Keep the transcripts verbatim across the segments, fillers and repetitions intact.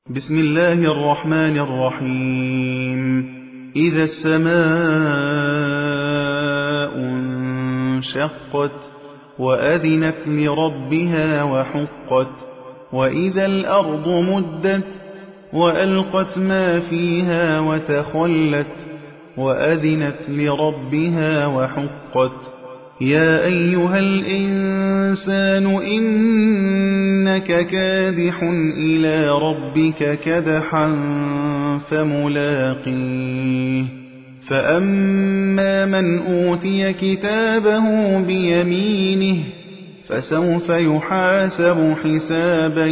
بسم الله الرحمن الرحيم إذا السماء انشقت وأذنت لربها وحقت وإذا الأرض مدت وألقت ما فيها وتخلت وأذنت لربها وحقت يا أيها الإنسان إنك كادح إلى ربك كدحا فملاقيه فأما من أوتي كتابه بيمينه فسوف يحاسب حسابا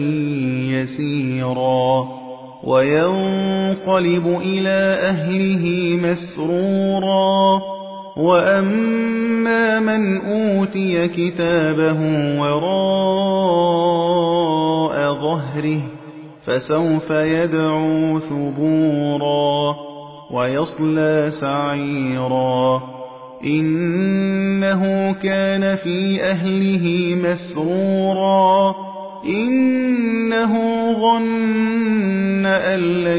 يسيرا وينقلب إلى أهله مسرورا وأما من أوتي كتابه وراء ظهره فسوف يدعو ثبورا ويصلى سعيرا إنه كان في أهله مسرورا إنه ظن أن لن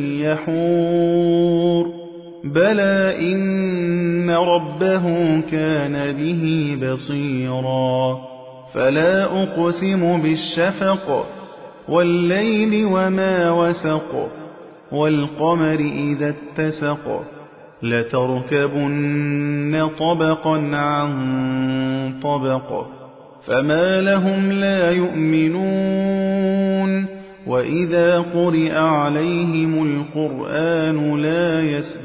يحور بلى إن ربه كان به بصيرا فلا أقسم بالشفق والليل وما وسق والقمر إذا اتسق لتركبن طبقا عن طبق فما لهم لا يؤمنون وإذا قرئ عليهم القرآن لا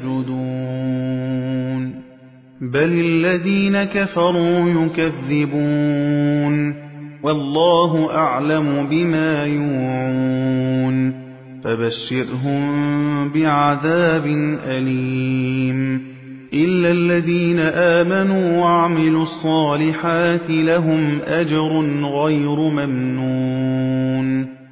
يسجدون بل الذين كفروا يكذبون والله أعلم بما يوعون فبشرهم بعذاب أليم إلا الذين آمنوا وعملوا الصالحات لهم أجر غير ممنون